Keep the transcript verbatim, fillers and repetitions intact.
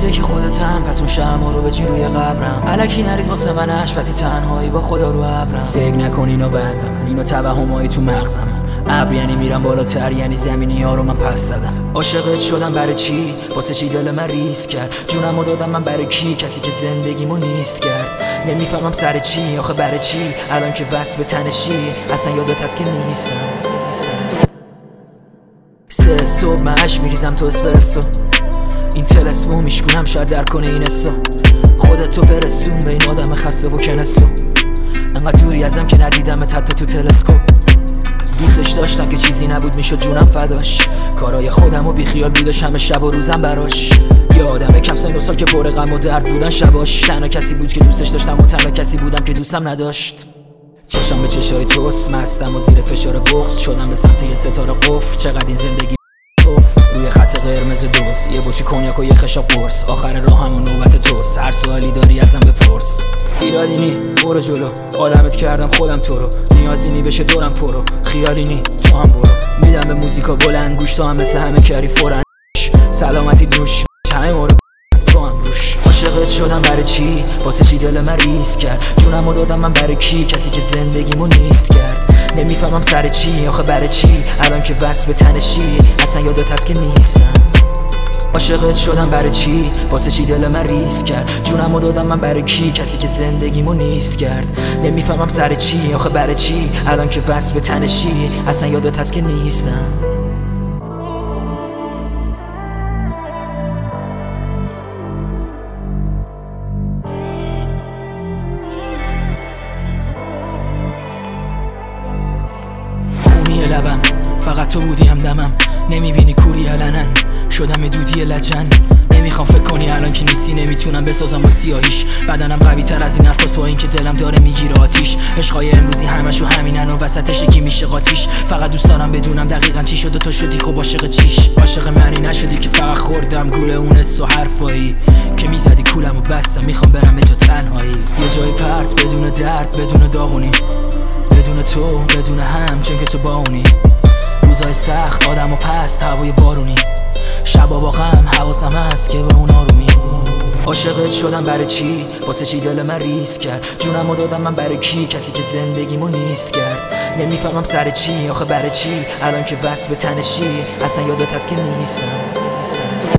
میره که خودتم، پس اون شمع رو بچین روی قبرم. الکی نریز واسه من اشفتی تنهایی با خدا رو ابرم. فکر نکن اینو وضعم، اینو توهمایی تو مغزم. ابر یعنی میرم بالاتر، یعنی زمینی ها رو من پس زدم. عاشقت شدم برای چی؟ واسه چی دل من ریسک کرد؟ جونمو دادم من برای کی؟ کسی که زندگیمو نیست کرد. نمیفهمم سر چی، آخه برای چی الان که وصل به تنشی؟ اصلا یادت هست که نیستم. سه صبح من عشق میریزم تو اسپرسو، این تلسمو میشکونم شاید در کنه این اسو. خودتو برسون به این آدم خسته و کنسو، انقدر دوری ازم که ندیدمت حتی تو تلسکوپ. دوستش داشتم که چیزی نبود میشد جونم فداش. کارای خودم و بیخیال بودش همه شب و روزم براش. یه آدم کم سن و سال که پر غم و درد بودن شباش. تنها کسی بود که دوستش داشتم و تنها کسی بودم که دوستم نداشت. چشم به چشای توست، مستم و زیر فشار بغض شدم به سمت یه ستاره قفل. چقدر این زندگی توف روی خط قرمز دوز، یه بوچی کنیاک و یه خشاب قرص. آخر راهم و نوبت توست، هر سوالی داری ازم بپرس. ایرادی نی برو جلو، آدمت کردم خودم تو رو. نیازی نی بشه دورم پرو، خیالی نی تو هم برو. میدم به موزیکا بلند گوش، تو هم مثل همه کاری فورن. سلامتی نوش همه ما رو تو هم روش. عاشقت شدم برای چی؟ واسه چی دل من ریسک کرد؟ جونمو دادم من برای کی؟ کسی که زندگیمو نیست کرد. نمیفهمم سر چی، آخه برای چی الان که وصل به تنشی؟ اصلا یادت هست که نیستم. عاشقت شدم برای چی؟ واسه چی دل من ریسک کرد؟ جونمو دادم من برای کی؟ کسی که زندگیمو نیست کرد. نمیفهمم سر چی، آخه برای چی الان که وصل به تنشی؟ اصلا یادت هست که نیستم. خونی لبم فقط تو بودی همدمم، نمیبینی کوری علنن شدم دودی لجن. نمیخوام فکر کنی الان که نیستی، نمیتونم بسازم با سیاهیش. بدنم قوی تر از این حرفاست با این که دلم داره میگیره آتیش. عشقای امروزی همشو همینن و وسطش یکی میشه قاتیش. فقط دوست دارم بدونم دقیقاً چی شد و تو شدی خب عاشق چیش. عاشق منی نشدی که فقط خوردم گول اون حس و حرفایی که میزدی کولم و بستم. میخوام برم به جا تنهایی، یه جای پرت بدون درد بدون داغونی، بدون تو بدون هم چون که تو با اونی. روزای سخت آدم و پست هوای بارونی، شبا با غم حواسم هست که به اون آرومی. عاشقت شدم برای چی؟ واسه چی دل من ریسک کرد؟ جونمو دادم من برای کی؟ کسی که زندگیمو نیست کرد. نمیفهمم سر چی، آخه برای چی الان که وصل به تنشی؟ اصلا یادت هست که نیستم.